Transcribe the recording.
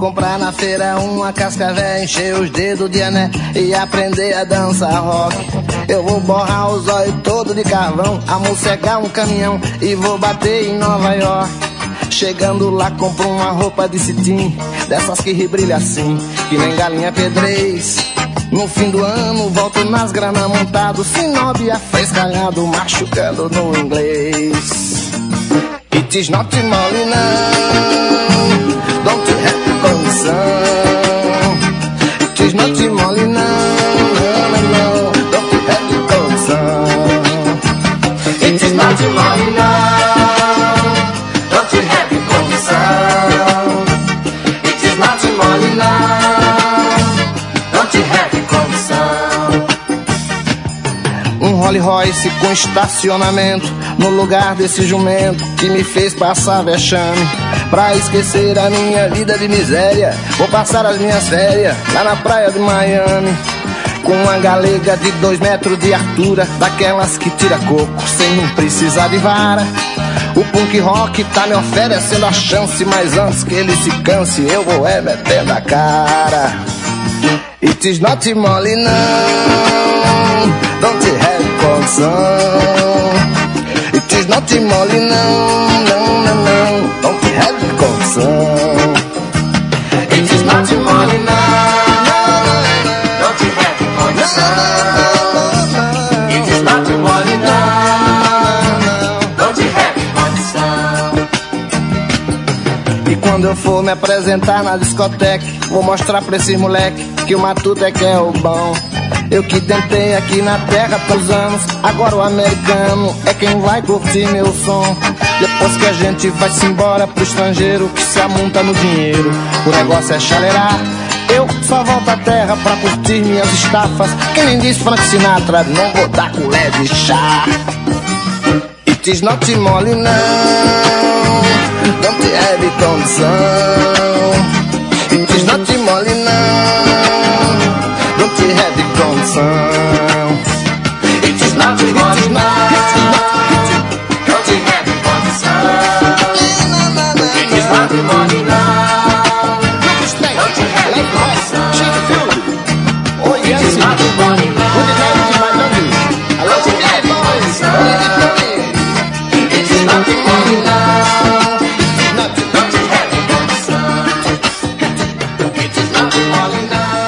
comprar na feira uma cascavel, encher os dedos de ané e aprender a dançar rock. Eu vou borrar os olhos todo de carvão, amossegar um caminhão e vou bater em Nova York. Chegando lá compro uma roupa de cetim, dessas que rebrilha assim, que nem galinha pedrez. No fim do ano volto nas granas montado, sinob afrescalhado, machucando no inglês. It is not Molly now, don't you have concern. It is not Molly now, no, don't you have concern. It is not Molly now, don't you have concern. It is not Molly now, don't you have concern. Rolls Royce com estacionamento no lugar desse jumento que me fez passar vexame. Pra esquecer a minha vida de miséria, vou passar as minhas férias lá na praia de Miami, com uma galega de 2 metros de altura, daquelas que tira coco sem não precisar de vara. O punk rock tá me oferecendo a chance, mas antes que ele se canse eu vou metendo a cara. It is not Molly now, don't you have concern. It is not Molly now, no, no, no, don't you have concern. It is not Molly now, don't you have concern. It is not Molly now, don't you have concern. E quando eu for me apresentar na discoteca, vou mostrar pra esses moleque que o matuto é que é o bom. Eu que tentei aqui na terra pelos anos, agora o americano é quem vai curtir meu som. Depois que a gente vai-se embora pro estrangeiro, que se amunta no dinheiro, o negócio é chaleirar. Eu só volto à terra pra curtir minhas estafas, que nem diz Frank Sinatra, não vou dar colher de chá. It is not Molly now, don't you have concern. It is not Molly now, don't you have concern. It is not Molly now, don't you have concern. It is not Molly now, don't you have concern. Oh yes, it is not Molly now, don't you have concern. It is not Molly now, don't you have concern. It is not Molly now.